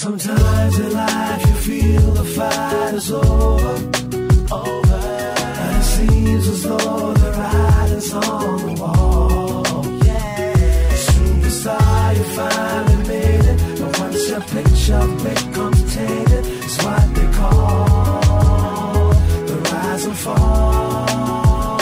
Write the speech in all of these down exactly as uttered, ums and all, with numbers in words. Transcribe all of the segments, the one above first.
Sometimes in life you feel the fight is over, over, and it seems as though the writing's on the wall. Yeah, superstar, you finally made it, but once your picture becomes tainted, it's what they call the rise and fall.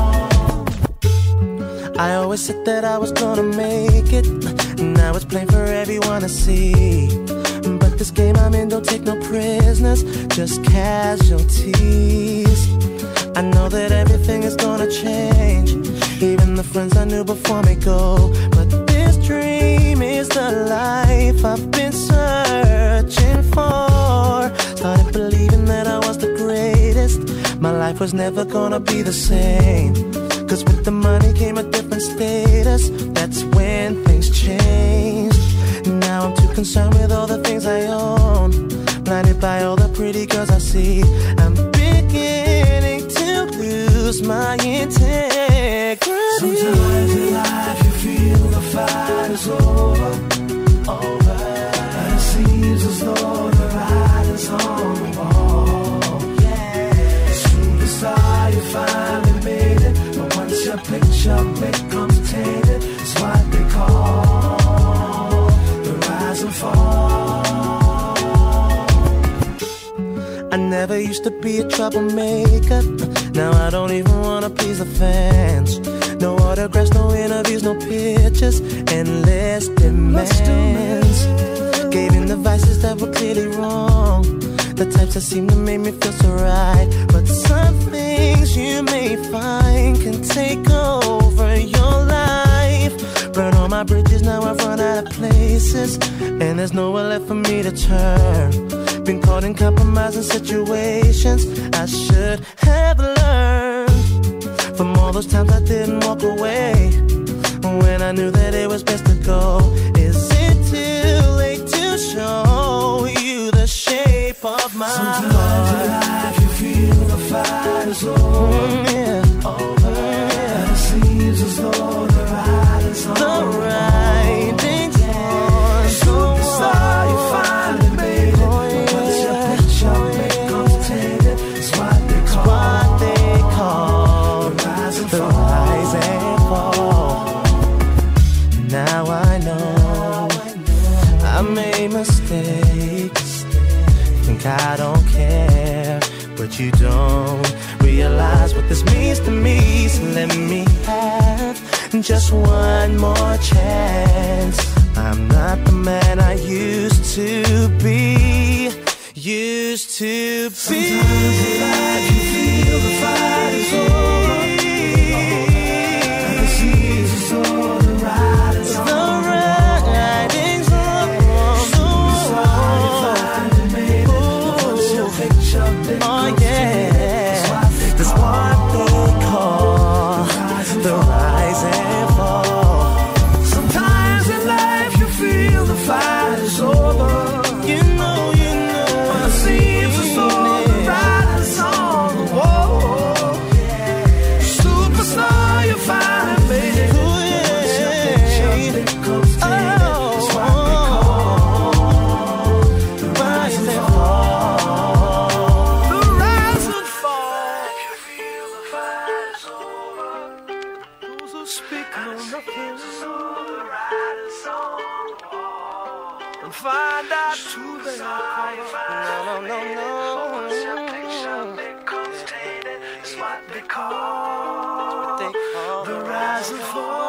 I always said that I was gonna make it, now it's plain for everyone to see. But this game I'm in don't take no prisoners, just casualties. I know that everything is gonna change, even the friends I knew before me go. But this dream is the life I've been searching for. Started believing that I was the greatest, my life was never gonna be the same. Cause with the money came a different status, that's when things changed. Now I'm too concerned with all the things I own, blinded by all the pretty girls I see. I'm beginning to lose my integrity. Sometimes in life you feel the fight is over, over, and it seems as though the writing's on the wall. Yeah, superstar, you finally made it, but once your picture becomes tainted, it's what they call the rise and fall. I never used to be a troublemaker, now I don't even wanna please the fans. No autographs, no interviews, no pictures, endless demands. Gave in the vices that were clearly wrong, the types that seem to make me feel so right. But some things you may find can take over your life. Burn all my bridges, now I've run out of places, and there's nowhere left for me to turn. Been caught in compromising situations I should have learned from all those times I didn't walk away when I knew that it was best to go. Is it too late to show you the shape of my Sometimes heart? Sometimes in life you feel the fight is over, mm, yeah. over, yeah. And it seems as though the writing's on the writing's on. Superstar, you finally made it, oh, yeah. But once your picture becomes tainted, it's what they call, what they call the rise and the fall. Rise and fall. Now I know I made mistakes, think I don't care, but you don't realize what this means to me. So let me have just one more chance. I'm not the man I used to be, used to be. Sometimes in life you feel the fight is over, and it seems as though the writing's on the wall. Oh yeah, that's what they call the rise and fall. Sometimes in life you feel the fight is over, you know, you know, but it seems as though the writing's on the wall. Superstar, you finally made it. Once your picture becomes tainted, it's what they call the rise and fall. And find out who they are. No, no, no, no. Once your picture becomes tainted, it's what they call the rise and fall.